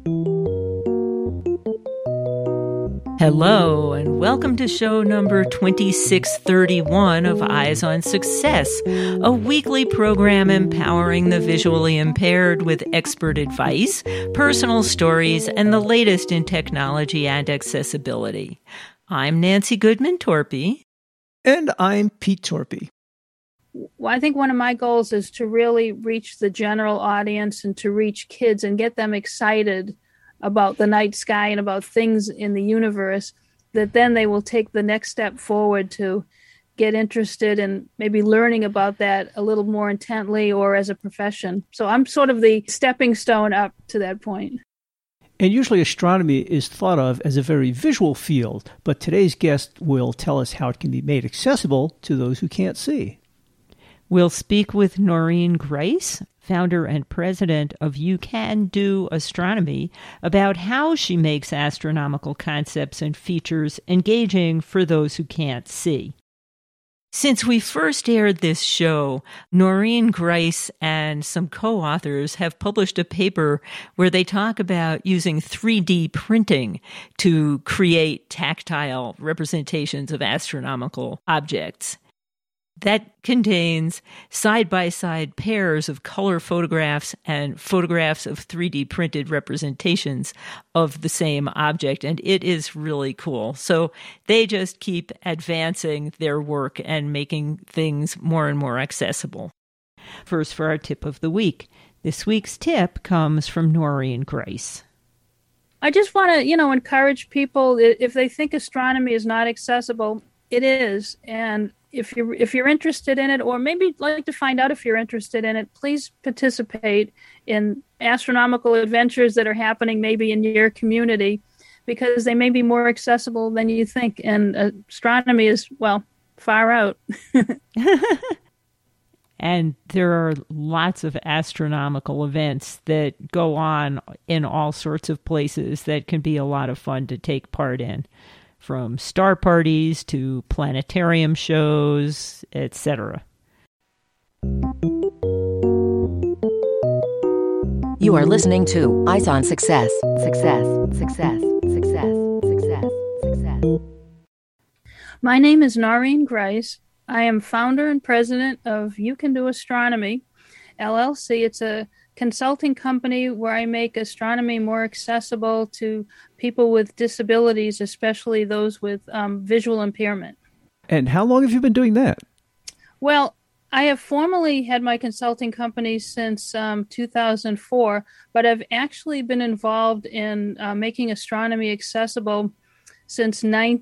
Hello, and welcome to show number 2631 of Eyes on Success, a weekly program empowering the visually impaired with expert advice, personal stories, and the latest in technology and accessibility. I'm Nancy Goodman-Torpy. And I'm Pete Torpy. Well, I think one of my goals is to really reach the general audience and to reach kids and get them excited about the night sky and about things in the universe, that then they will take the next step forward to get interested in maybe learning about that a little more intently or as a profession. So I'm sort of the stepping stone up to that point. And usually astronomy is thought of as a very visual field, but today's guest will tell us how it can be made accessible to those who can't see. We'll speak with Noreen Grice, founder and president of You Can Do Astronomy, about how she makes astronomical concepts and features engaging for those who can't see. Since we first aired this show, Noreen Grice and some co-authors have published a paper where they talk about using 3D printing to create tactile representations of astronomical objects. That contains side-by-side pairs of color photographs and photographs of 3D printed representations of the same object, and it is really cool. So they just keep advancing their work and making things more and more accessible. First, for our tip of the week. This week's tip comes from Noreen Grice. I just want to, encourage people, if they think astronomy is not accessible, it is, and if you're interested in it, or maybe like to find out if you're interested in it, please participate in astronomical adventures that are happening maybe in your community, because they may be more accessible than you think. And astronomy is, far out. And there are lots of astronomical events that go on in all sorts of places that can be a lot of fun to take part in. From star parties to planetarium shows, etc. You are listening to Eyes on Success. Success, success, success, success, success. My name is Noreen Grice. I am founder and president of You Can Do Astronomy, LLC. It's a consulting company where I make astronomy more accessible to people with disabilities, especially those with visual impairment. And how long have you been doing that? Well, I have formally had my consulting company since 2004, but I've actually been involved in making astronomy accessible since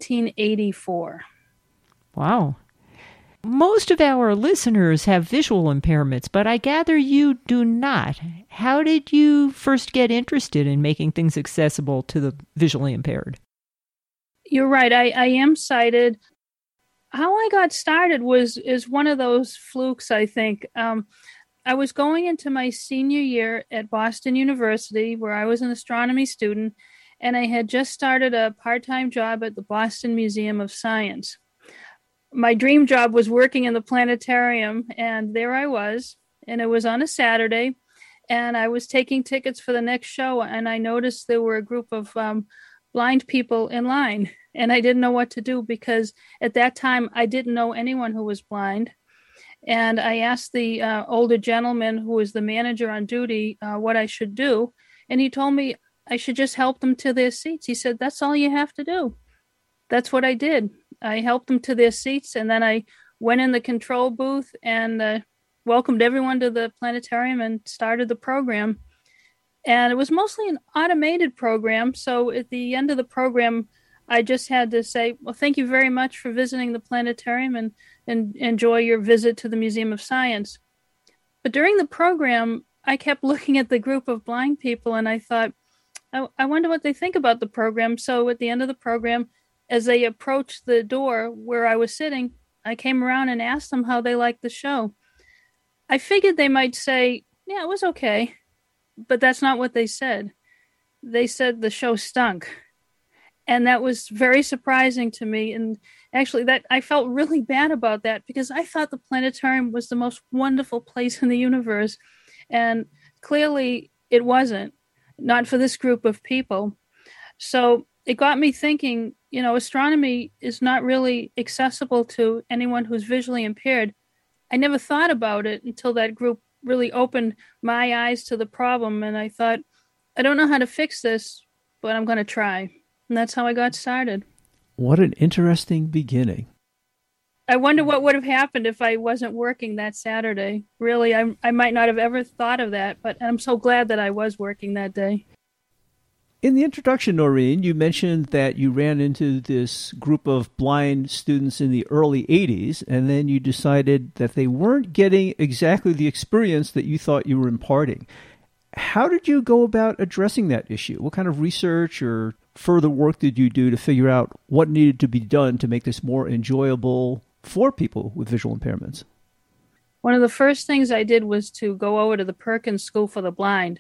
1984. Wow. Most of our listeners have visual impairments, but I gather you do not. How did you first get interested in making things accessible to the visually impaired? You're right. I am sighted. How I got started is one of those flukes, I think. I was going into my senior year at Boston University, where I was an astronomy student, and I had just started a part-time job at the Boston Museum of Science. My dream job was working in the planetarium, and there I was, and it was on a Saturday, and I was taking tickets for the next show, and I noticed there were a group of blind people in line, and I didn't know what to do, because at that time I didn't know anyone who was blind, and I asked the older gentleman who was the manager on duty what I should do, and he told me I should just help them to their seats. He said, "That's all you have to do." That's what I did. I helped them to their seats, and then I went in the control booth and welcomed everyone to the planetarium and started the program. And it was mostly an automated program, so at the end of the program, I just had to say, well, thank you very much for visiting the planetarium, and enjoy your visit to the Museum of Science. But during the program, I kept looking at the group of blind people, and I thought, I wonder what they think about the program. So at the end of the program, as they approached the door where I was sitting, I came around and asked them how they liked the show. I figured they might say, yeah, it was okay. But that's not what they said. They said the show stunk. And that was very surprising to me. And actually, that I felt really bad about that, because I thought the planetarium was the most wonderful place in the universe. And clearly it wasn't. not for this group of people. So it got me thinking, astronomy is not really accessible to anyone who's visually impaired. I never thought about it until that group really opened my eyes to the problem. And I thought, I don't know how to fix this, but I'm going to try. And that's how I got started. What an interesting beginning. I wonder what would have happened if I wasn't working that Saturday. Really, I might not have ever thought of that, but I'm so glad that I was working that day. In the introduction, Noreen, you mentioned that you ran into this group of blind students in the early 80s, and then you decided that they weren't getting exactly the experience that you thought you were imparting. How did you go about addressing that issue? What kind of research or further work did you do to figure out what needed to be done to make this more enjoyable for people with visual impairments? One of the first things I did was to go over to the Perkins School for the Blind.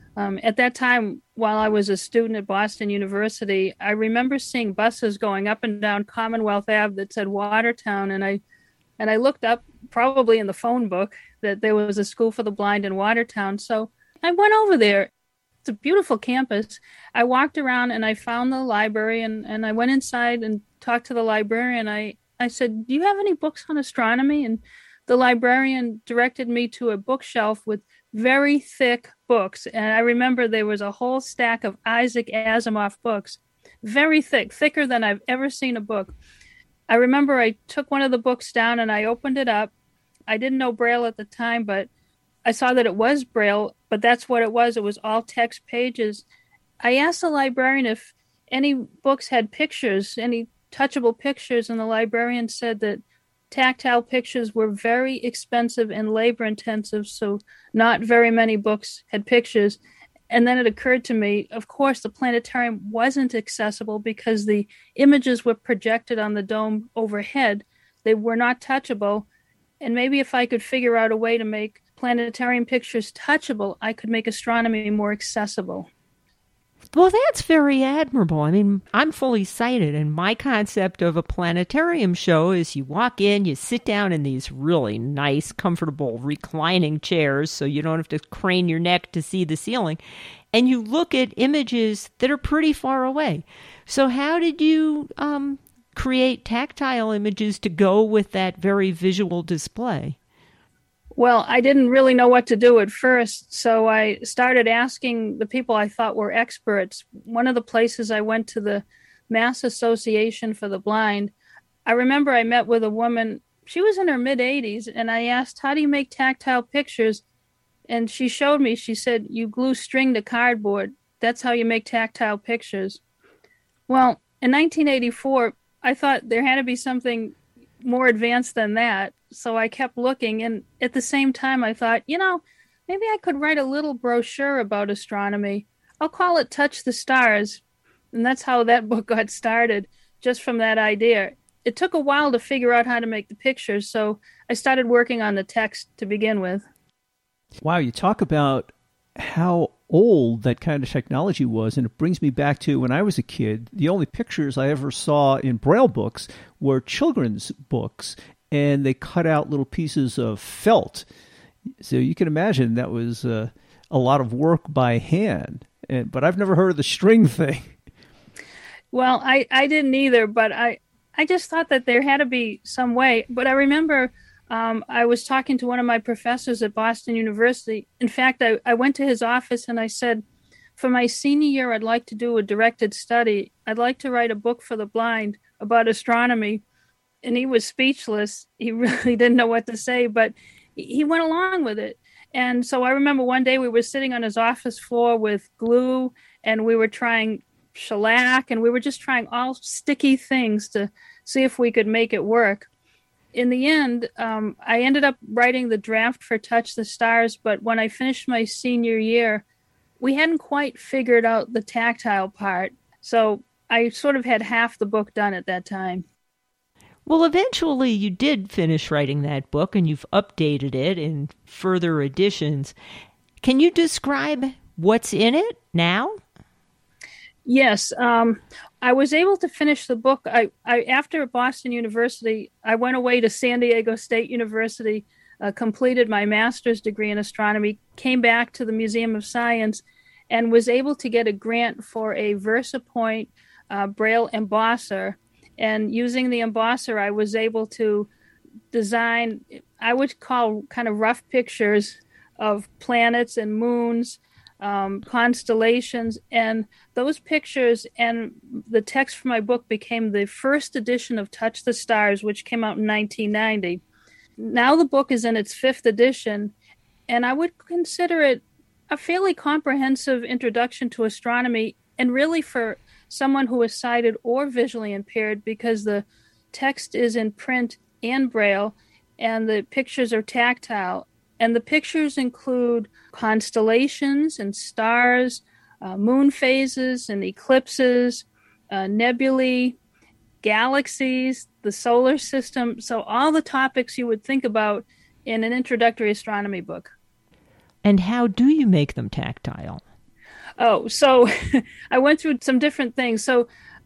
At that time, while I was a student at Boston University, I remember seeing buses going up and down Commonwealth Ave that said Watertown, and I looked up, probably in the phone book, that there was a school for the blind in Watertown. So I went over there. It's a beautiful campus. I walked around and I found the library, and I went inside and talked to the librarian. I said, "Do you have any books on astronomy?" And the librarian directed me to a bookshelf with very thick books. And I remember there was a whole stack of Isaac Asimov books, very thick, thicker than I've ever seen a book. I remember I took one of the books down and I opened it up. I didn't know Braille at the time, but I saw that it was Braille, but that's what it was. It was all text pages. I asked the librarian if any books had pictures, any touchable pictures, and the librarian said that tactile pictures were very expensive and labor intensive, so not very many books had pictures. And then it occurred to me, of course, the planetarium wasn't accessible because the images were projected on the dome overhead. They were not touchable. And maybe if I could figure out a way to make planetarium pictures touchable, I could make astronomy more accessible. Well, that's very admirable. I mean, I'm fully sighted, and my concept of a planetarium show is you walk in, you sit down in these really nice, comfortable, reclining chairs so you don't have to crane your neck to see the ceiling, and you look at images that are pretty far away. So how did you create tactile images to go with that very visual display? Well, I didn't really know what to do at first, so I started asking the people I thought were experts. One of the places I went to, the Mass Association for the Blind. I remember I met with a woman, she was in her mid-80s, and I asked, "How do you make tactile pictures?" And she showed me, she said, "You glue string to cardboard. That's how you make tactile pictures." Well, in 1984, I thought there had to be something more advanced than that. So I kept looking, and at the same time I thought, maybe I could write a little brochure about astronomy. I'll call it Touch the Stars. And that's how that book got started, just from that idea. It took a while to figure out how to make the pictures, so I started working on the text to begin with. Wow, you talk about how old that kind of technology was, and it brings me back to when I was a kid. The only pictures I ever saw in Braille books were children's books, and they cut out little pieces of felt. So you can imagine that was a lot of work by hand. But I've never heard of the string thing. Well, I didn't either, but I just thought that there had to be some way. But I remember I was talking to one of my professors at Boston University. In fact, I went to his office and I said, for my senior year, I'd like to do a directed study. I'd like to write a book for the blind about astronomy. And he was speechless. He really didn't know what to say, but he went along with it. And so I remember one day we were sitting on his office floor with glue, and we were trying shellac, and we were just trying all sticky things to see if we could make it work. In the end, I ended up writing the draft for Touch the Stars, but when I finished my senior year, we hadn't quite figured out the tactile part. So I sort of had half the book done at that time. Well, eventually you did finish writing that book, and you've updated it in further editions. Can you describe what's in it now? Yes, I was able to finish the book. I after Boston University, I went away to San Diego State University, completed my master's degree in astronomy, came back to the Museum of Science, and was able to get a grant for a VersaPoint Braille embosser. And using the embosser, I was able to design, I would call kind of rough pictures of planets and moons, constellations, and those pictures and the text for my book became the first edition of Touch the Stars, which came out in 1990. Now the book is in its fifth edition, and I would consider it a fairly comprehensive introduction to astronomy, and really for someone who is sighted or visually impaired, because the text is in print and Braille, and the pictures are tactile. And the pictures include constellations and stars, moon phases and eclipses, nebulae, galaxies, the solar system. So all the topics you would think about in an introductory astronomy book. And how do you make them tactile? Oh, so I went through some different things. So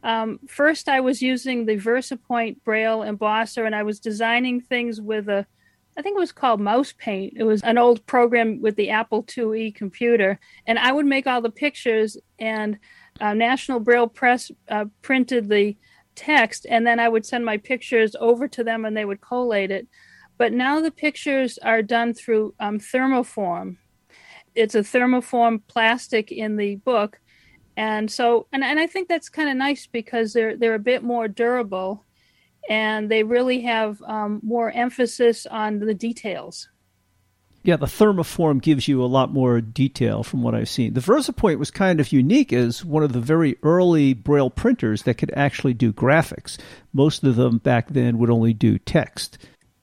first I was using the VersaPoint Braille embosser, and I was designing things with I think it was called Mouse Paint. It was an old program with the Apple IIe computer. And I would make all the pictures, and National Braille Press printed the text, and then I would send my pictures over to them and they would collate it. But now the pictures are done through thermoform. It's a thermoform plastic in the book. And so, and I think that's kind of nice because they're a bit more durable, and they really have more emphasis on the details. Yeah, the thermoform gives you a lot more detail from what I've seen. The VersaPoint was kind of unique as one of the very early Braille printers that could actually do graphics. Most of them back then would only do text.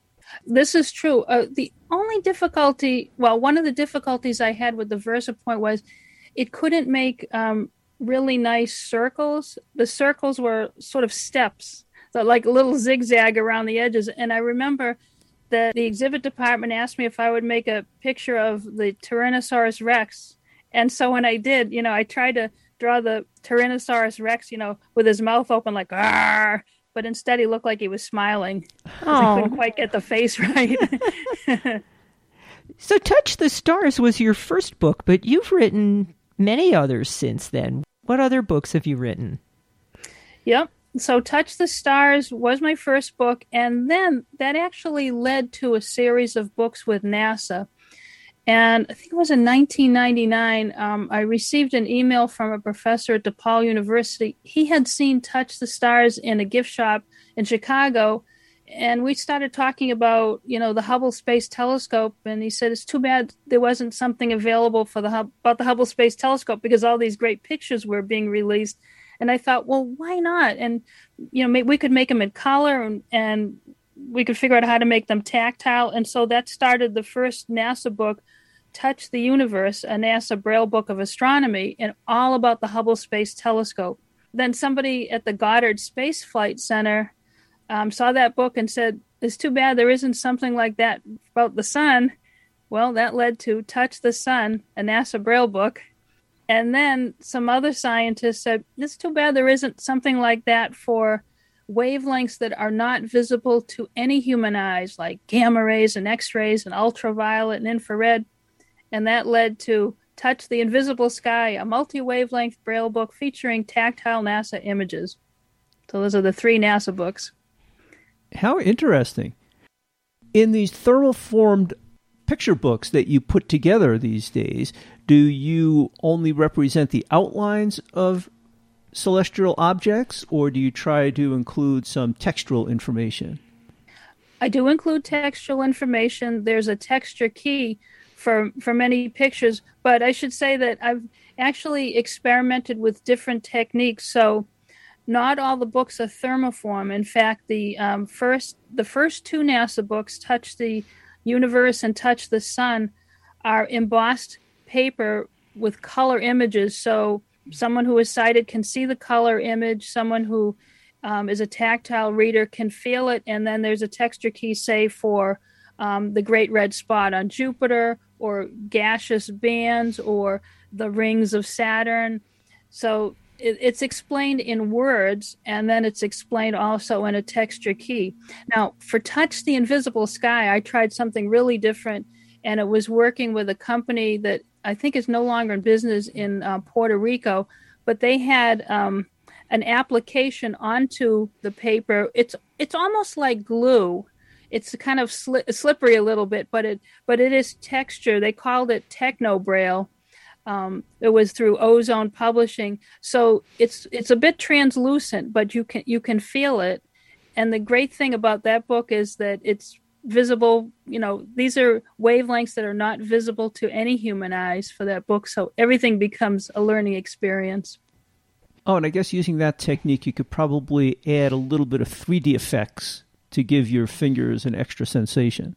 This is true. The only difficulty, one of the difficulties I had with the VersaPoint was it couldn't make really nice circles. The circles were sort of steps, so like a little zigzag around the edges. And I remember that the exhibit department asked me if I would make a picture of the Tyrannosaurus Rex. And so when I did, I tried to draw the Tyrannosaurus Rex, with his mouth open like, "Arr!" But instead he looked like he was smiling. I couldn't quite get the face right. So Touch the Stars was your first book, but you've written many others since then. What other books have you written? Yep. So Touch the Stars was my first book, and then that actually led to a series of books with NASA. And I think it was in 1999, I received an email from a professor at DePaul University. He had seen Touch the Stars in a gift shop in Chicago, and we started talking about, the Hubble Space Telescope, and he said, it's too bad there wasn't something available for about the Hubble Space Telescope, because all these great pictures were being released. And I thought, well, why not? And, we could make them in color, and we could figure out how to make them tactile. And so that started the first NASA book, Touch the Universe, a NASA Braille book of astronomy, and all about the Hubble Space Telescope. Then somebody at the Goddard Space Flight Center saw that book and said, it's too bad there isn't something like that about the sun. Well, that led to Touch the Sun, a NASA Braille book. And then some other scientists said, it's too bad there isn't something like that for wavelengths that are not visible to any human eyes, like gamma rays and X-rays and ultraviolet and infrared. And that led to Touch the Invisible Sky, a multi-wavelength Braille book featuring tactile NASA images. So those are the three NASA books. How interesting. In these thermoformed picture books that you put together these days, do you only represent the outlines of celestial objects, or do you try to include some textual information? I do include textual information. There's a texture key for many pictures, but I should say that I've actually experimented with different techniques. So not all the books are thermoform. In fact, the first two NASA books, Touch the Universe and Touch the Sun, are embossed paper with color images. So someone who is sighted can see the color image. Someone who is a tactile reader can feel it. And then there's a texture key, say, for the Great Red Spot on Jupiter, or gaseous bands, or the rings of Saturn. So it's explained in words, and then it's explained also in a texture key. Now, for Touch the Invisible Sky, I tried something really different, and it was working with a company that I think is no longer in business in Puerto Rico, but they had an application onto the paper. It's almost like glue. It's kind of slippery a little bit, but it is texture. They called it Techno Braille. It was through Ozone Publishing, so it's a bit translucent, but you can feel it. And the great thing about that book is that it's visible. These are wavelengths that are not visible to any human eyes for that book, so everything becomes a learning experience. Oh, and I guess using that technique, you could probably add a little bit of 3D effects to give your fingers an extra sensation.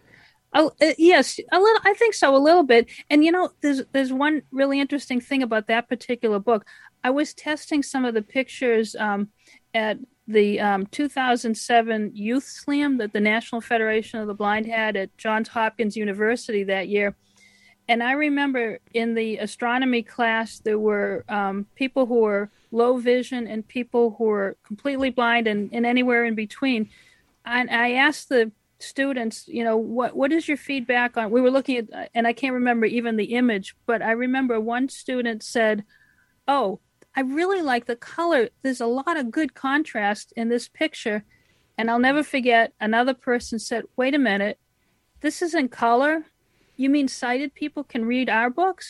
Yes, a little. I think so, a little bit. And there's one really interesting thing about that particular book. I was testing some of the pictures at the 2007 Youth Slam that the National Federation of the Blind had at Johns Hopkins University that year. And I remember in the astronomy class, there were people who were low vision and people who were completely blind and anywhere in between. And I asked the students, what is your feedback on? We were looking at, and I can't remember even the image, but I remember one student said, "Oh, I really like the color. There's a lot of good contrast in this picture." And I'll never forget, another person said, "Wait a minute, this isn't color? You mean sighted people can read our books?"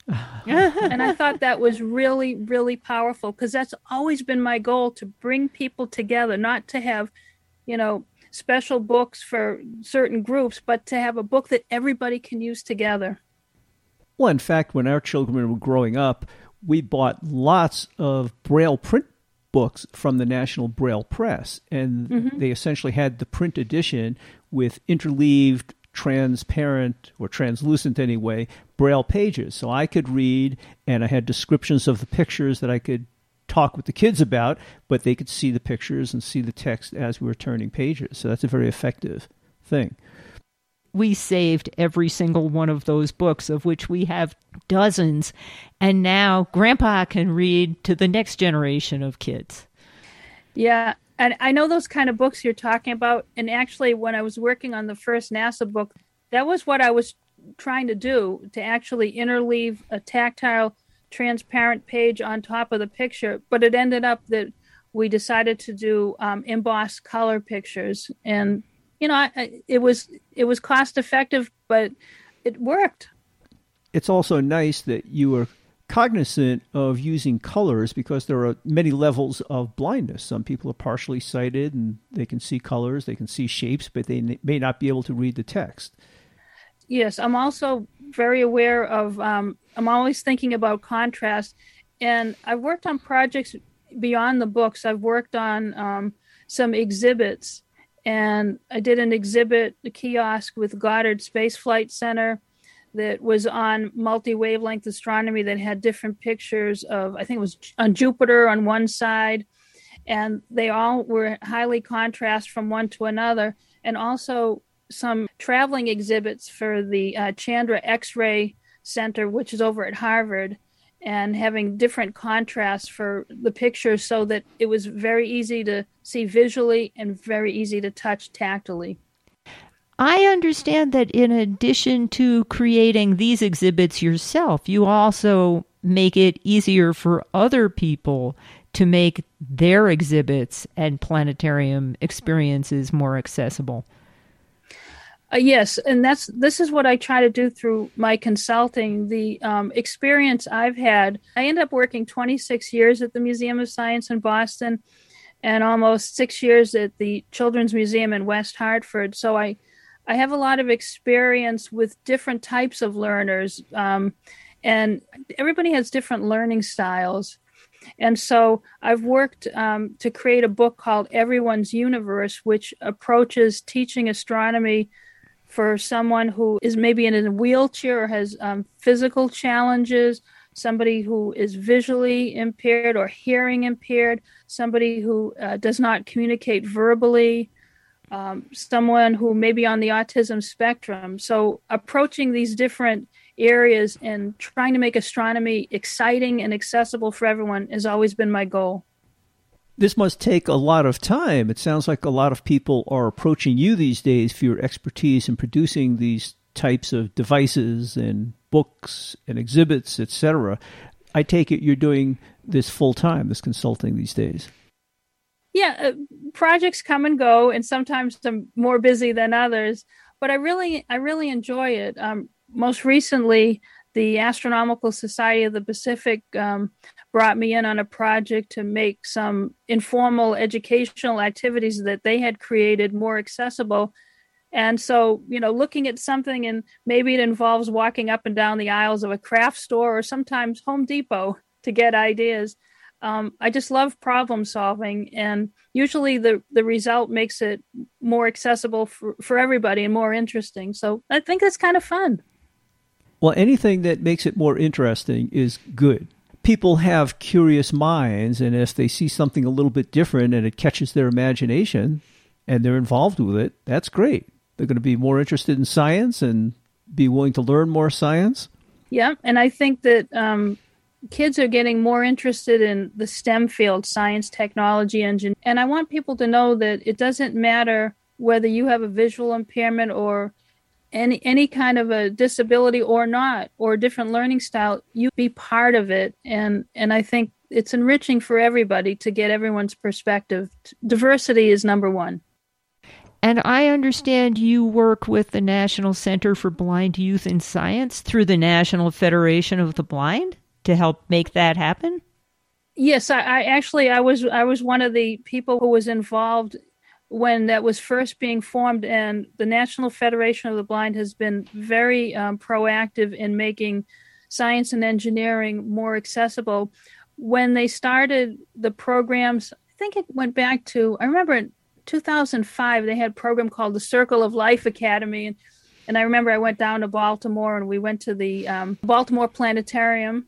And I thought that was really, really powerful, because that's always been my goal, to bring people together, not to have, special books for certain groups, but to have a book that everybody can use together. Well, in fact, when our children were growing up, we bought lots of Braille print books from the National Braille Press, and they essentially had the print edition with interleaved, transparent, or translucent anyway, Braille pages. So I could read, and I had descriptions of the pictures that I could talk with the kids about, but they could see the pictures and see the text as we were turning pages. So that's a very effective thing. We saved every single one of those books, of which we have dozens, and now Grandpa can read to the next generation of kids. Yeah, and I know those kind of books you're talking about, and actually when I was working on the first NASA book, that was what I was trying to do, to actually interleave a tactile, transparent page on top of the picture, but it ended up that we decided to do embossed color pictures, and it was cost effective, but it worked. It's also nice that you are cognizant of using colors, because there are many levels of blindness. Some people are partially sighted and they can see colors, they can see shapes, but they may not be able to read the text. Yes, I'm also very aware of, I'm always thinking about contrast, and I've worked on projects beyond the books. I've worked on some exhibits, and I did an exhibit, the kiosk with Goddard Space Flight Center, that was on multi-wavelength astronomy, that had different pictures of, I think it was on Jupiter on one side, and they all were highly contrast from one to another, and also some traveling exhibits for the Chandra X-ray Center, which is over at Harvard, and having different contrasts for the pictures so that it was very easy to see visually and very easy to touch tactily. I understand that in addition to creating these exhibits yourself, you also make it easier for other people to make their exhibits and planetarium experiences more accessible. Yes, and this is what I try to do through my consulting. The experience I've had, I ended up working 26 years at the Museum of Science in Boston and almost 6 years at the Children's Museum in West Hartford. So I have a lot of experience with different types of learners, and everybody has different learning styles. And so I've worked to create a book called Everyone's Universe, which approaches teaching astronomy for someone who is maybe in a wheelchair or has physical challenges, somebody who is visually impaired or hearing impaired, somebody who does not communicate verbally, someone who may be on the autism spectrum. So approaching these different areas and trying to make astronomy exciting and accessible for everyone has always been my goal. This must take a lot of time. It sounds like a lot of people are approaching you these days for your expertise in producing these types of devices and books and exhibits, etc. I take it you're doing this full time, this consulting these days. Yeah, projects come and go, and sometimes I'm more busy than others. But I really enjoy it. Most recently, the Astronomical Society of the Pacific brought me in on a project to make some informal educational activities that they had created more accessible. And so, looking at something, and maybe it involves walking up and down the aisles of a craft store or sometimes Home Depot to get ideas. I just love problem solving, and usually the result makes it more accessible for everybody and more interesting. So I think that's kind of fun. Well, anything that makes it more interesting is good. People have curious minds, and if they see something a little bit different and it catches their imagination and they're involved with it, that's great. They're going to be more interested in science and be willing to learn more science. Yeah, and I think that kids are getting more interested in the STEM field, science, technology, engineering. And I want people to know that it doesn't matter whether you have a visual impairment or any kind of a disability or not, or a different learning style. You be part of it. And I think it's enriching for everybody to get everyone's perspective. Diversity is number one. And I understand you work with the National Center for Blind Youth in Science through the National Federation of the Blind to help make that happen? Yes, I was one of the people who was involved when that was first being formed, and the National Federation of the Blind has been very proactive in making science and engineering more accessible. When they started the programs, I think it went back to, I remember in 2005, they had a program called the Circle of Life Academy. And I remember I went down to Baltimore, and we went to the Baltimore Planetarium,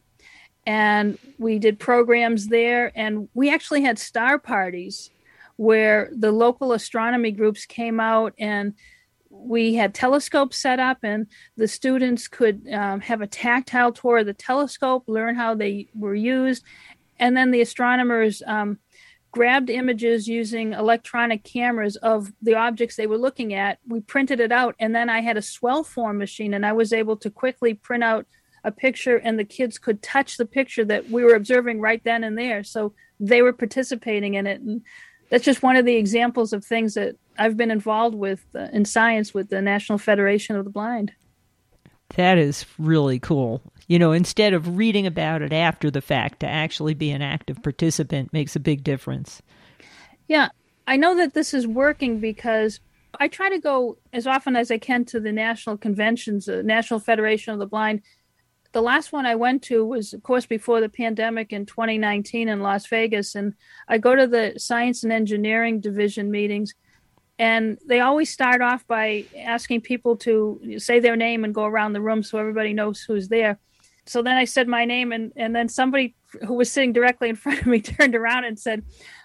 and we did programs there. And we actually had star parties where the local astronomy groups came out, and we had telescopes set up, and the students could have a tactile tour of the telescope, learn how they were used. And then the astronomers grabbed images using electronic cameras of the objects they were looking at. We printed it out, and then I had a swell form machine, and I was able to quickly print out a picture, and the kids could touch the picture that we were observing right then and there. So they were participating in it. And that's just one of the examples of things that I've been involved with in science with the National Federation of the Blind. That is really cool. Instead of reading about it after the fact, to actually be an active participant makes a big difference. Yeah, I know that this is working because I try to go as often as I can to the national conventions, the National Federation of the Blind. The last one I went to was, of course, before the pandemic in 2019 in Las Vegas. And I go to the Science and Engineering Division meetings, and they always start off by asking people to say their name and go around the room so everybody knows who's there. So then I said my name, and then somebody who was sitting directly in front of me turned around and said,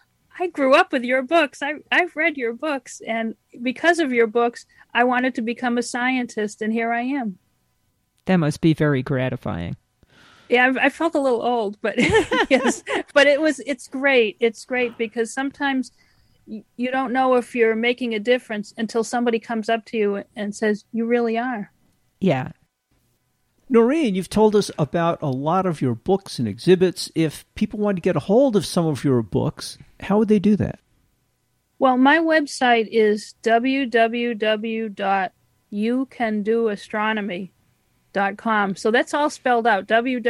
I grew up with your books. I've read your books. And because of your books, I wanted to become a scientist, and here I am. That must be very gratifying. Yeah, I felt a little old, but yes, but it's great. It's great because sometimes you don't know if you're making a difference until somebody comes up to you and says, you really are. Yeah. Noreen, you've told us about a lot of your books and exhibits. If people want to get a hold of some of your books, how would they do that? Well, my website is www.youcandoastronomy.com. So that's all spelled out,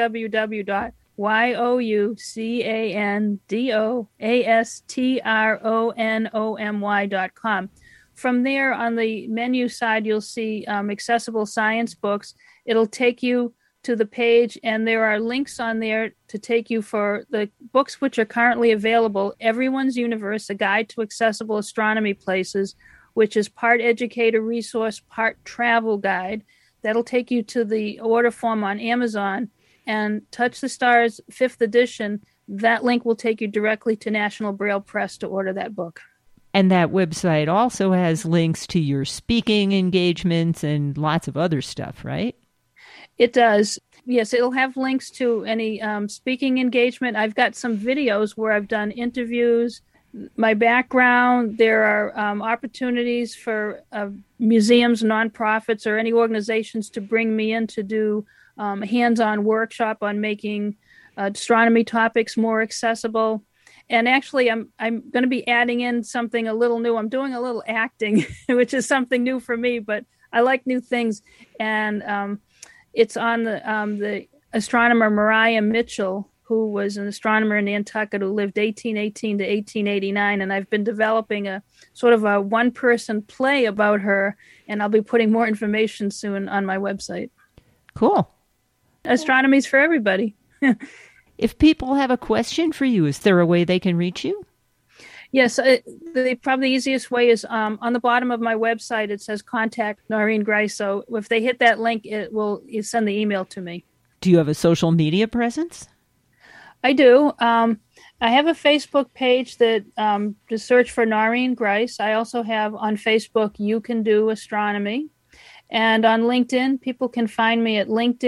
www.youcandoastronomy.com. From there, on the menu side, you'll see accessible science books. It'll take you to the page, and there are links on there to take you for the books which are currently available. Everyone's Universe, A Guide to Accessible Astronomy Places, which is part educator resource, part travel guide. That'll take you to the order form on Amazon, and Touch the Stars 5th edition. That link will take you directly to National Braille Press to order that book. And that website also has links to your speaking engagements and lots of other stuff, right? It does. Yes, it'll have links to any speaking engagement. I've got some videos where I've done interviews, my background. There are opportunities for museums, nonprofits, or any organizations to bring me in to do hands-on workshop on making astronomy topics more accessible. And actually, I'm going to be adding in something a little new. I'm doing a little acting, which is something new for me, but I like new things. And it's on the astronomer Mariah Mitchell, who was an astronomer in Nantucket who lived 1818 to 1889. And I've been developing a sort of a one-person play about her, and I'll be putting more information soon on my website. Cool. Astronomy's for everybody. If people have a question for you, is there a way they can reach you? Yes, probably the easiest way is on the bottom of my website, it says contact Noreen Grice. So if they hit that link, it will send the email to me. Do you have a social media presence? I do. I have a Facebook page that just search for Noreen Grice. I also have on Facebook, You Can Do Astronomy. And on LinkedIn, people can find me at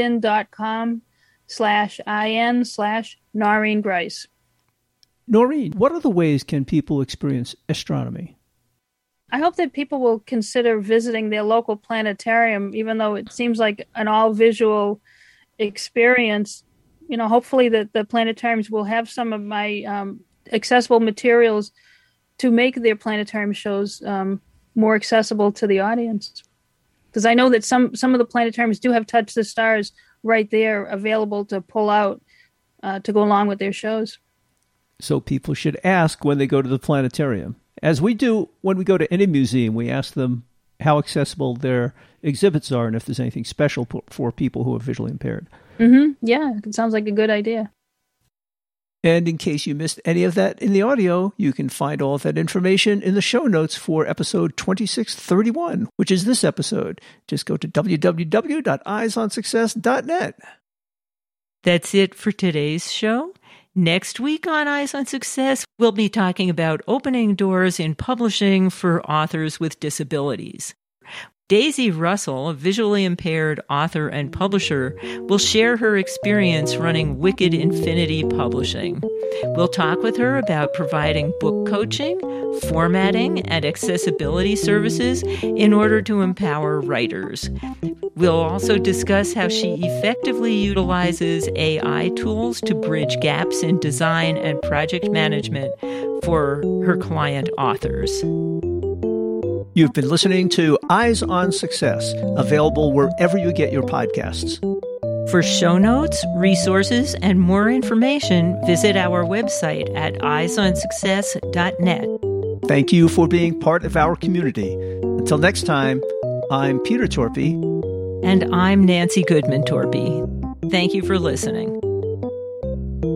linkedin.com/in/Noreen Grice. Noreen, what other ways can people experience astronomy? I hope that people will consider visiting their local planetarium, even though it seems like an all-visual experience. You know, hopefully that the planetariums will have some of my accessible materials to make their planetarium shows more accessible to the audience. Because I know that some of the planetariums do have Touch the Stars right there available to pull out to go along with their shows. So people should ask when they go to the planetarium. As we do when we go to any museum, we ask them how accessible their exhibits are and if there's anything special for people who are visually impaired. Mm-hmm. Yeah, it sounds like a good idea. And in case you missed any of that in the audio, you can find all of that information in the show notes for episode 2631, which is this episode. Just go to www.eyesonsuccess.net. That's it for today's show. Next week on Eyes on Success, we'll be talking about opening doors in publishing for authors with disabilities. Daisy Russell, a visually impaired author and publisher, will share her experience running Wicked Infinity Publishing. We'll talk with her about providing book coaching, formatting, and accessibility services in order to empower writers. We'll also discuss how she effectively utilizes AI tools to bridge gaps in design and project management for her client authors. You've been listening to Eyes on Success, available wherever you get your podcasts. For show notes, resources, and more information, visit our website at eyesonsuccess.net. Thank you for being part of our community. Until next time, I'm Peter Torpy. And I'm Nancy Goodman Torpy. Thank you for listening.